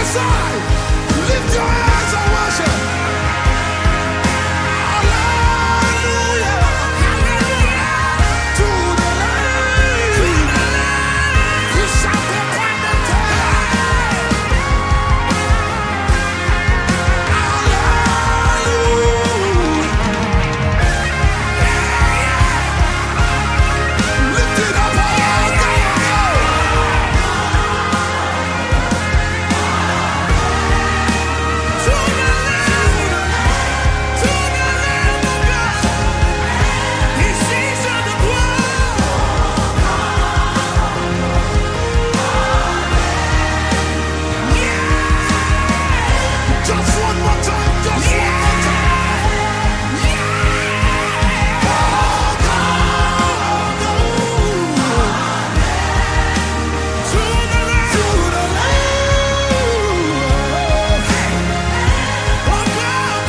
side. Lift your hands and worship. Hallelujah. To the Lamb. You shall be appointed. Lift it up, oh God. To the Lamb, oh God. He sings on the yeah. Just one more time, just one more time. Yeah. Oh God. To the Lamb. To the Lamb. Oh God,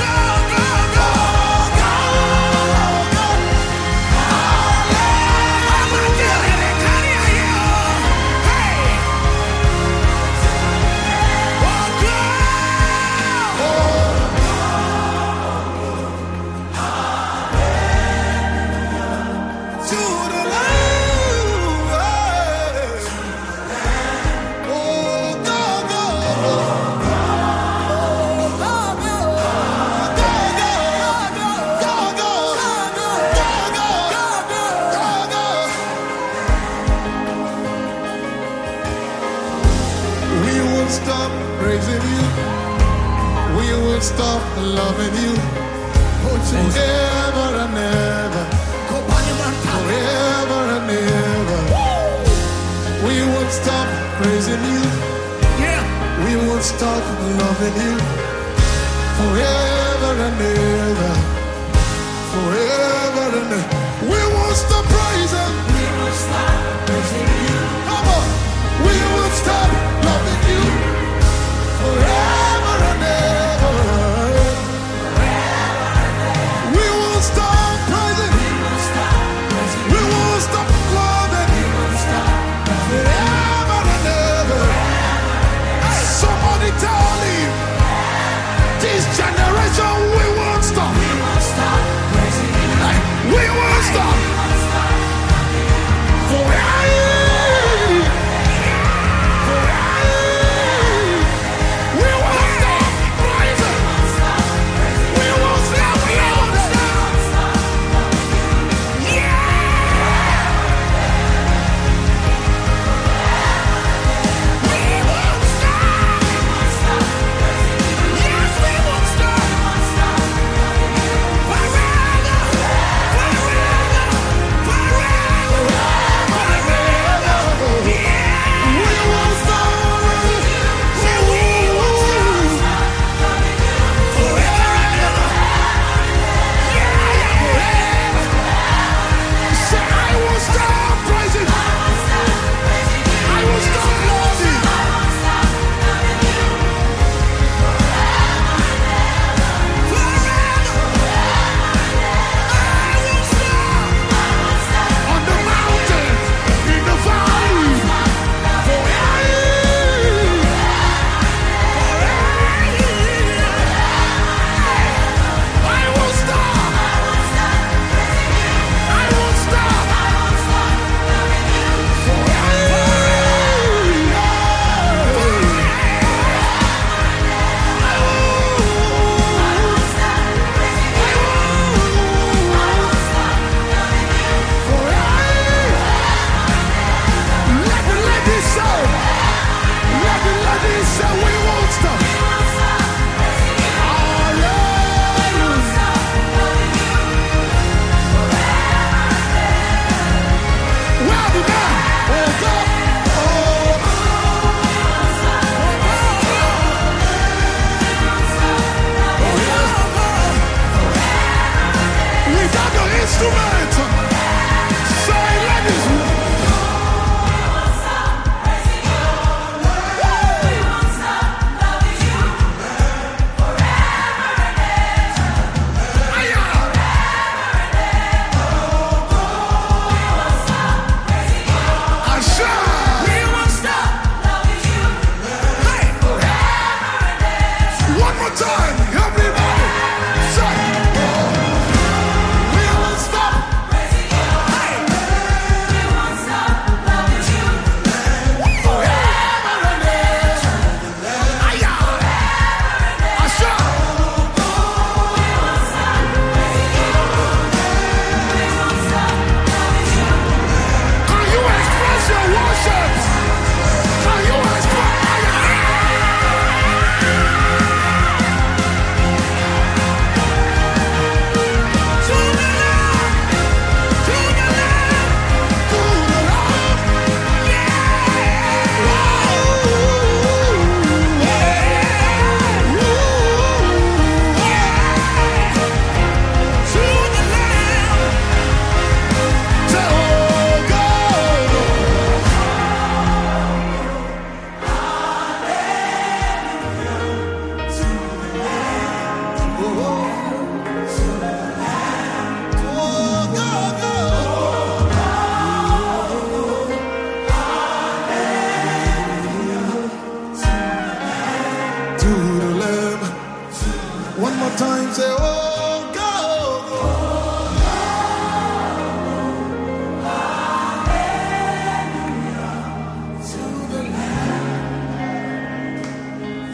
we won't stop praising you. We won't stop loving you. Forever and ever. Forever and ever. We won't stop praising you. We won't stop loving you. Forever and ever. Forever and ever. We won't stop praising. We won't stop praising you. Come on. We won't stop loving you. Forever and ever. We won't stop praising. We won't stop loving. Forever and ever. Somebody tell him, this generation we won't stop. We won't stop. Forever.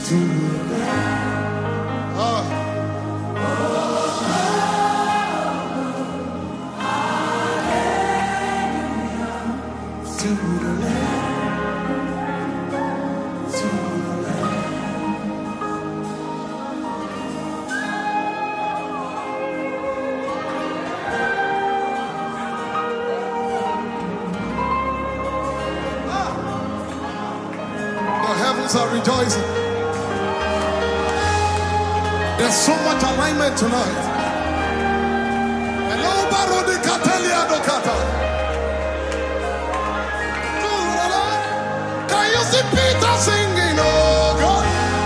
Are rejoicing. There's so much alignment tonight. Hello, Barodi Catalia Docata. Can you see Peter singing? Oh God.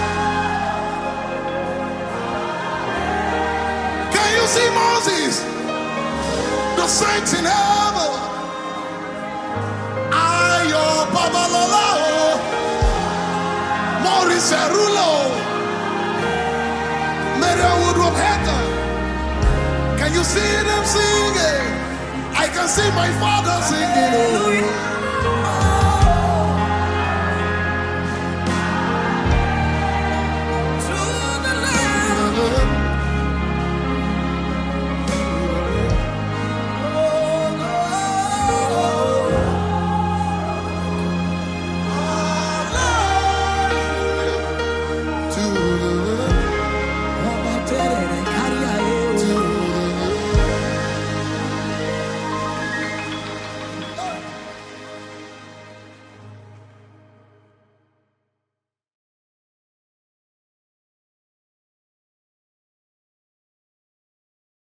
Can you see Moses? The saints in heaven. Ayo Babalola. Maurice Rulo, Maria Woodruff Hatter. Can you see them singing? I can see my father singing.